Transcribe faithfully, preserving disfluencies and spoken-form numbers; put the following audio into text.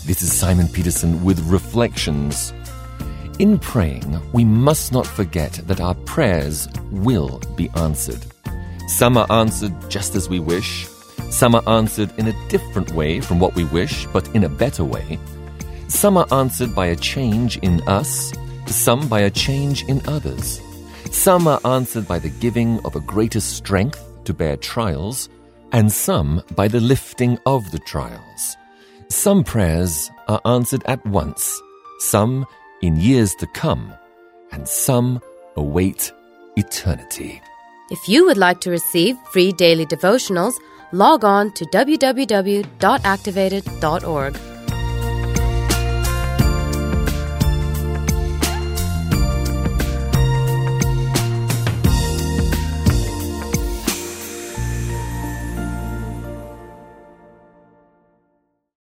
This is Simon Peterson with Reflections. In praying, we must not forget that our prayers will be answered. Some are answered just as we wish. Some are answered in a different way from what we wish, but in a better way. Some are answered by a change in us, some by a change in others. Some are answered by the giving of a greater strength to bear trials, and some by the lifting of the trials. Some prayers are answered at once, some in years to come, and some await eternity. If you would like to receive free daily devotionals, log on to w w w dot activated dot org.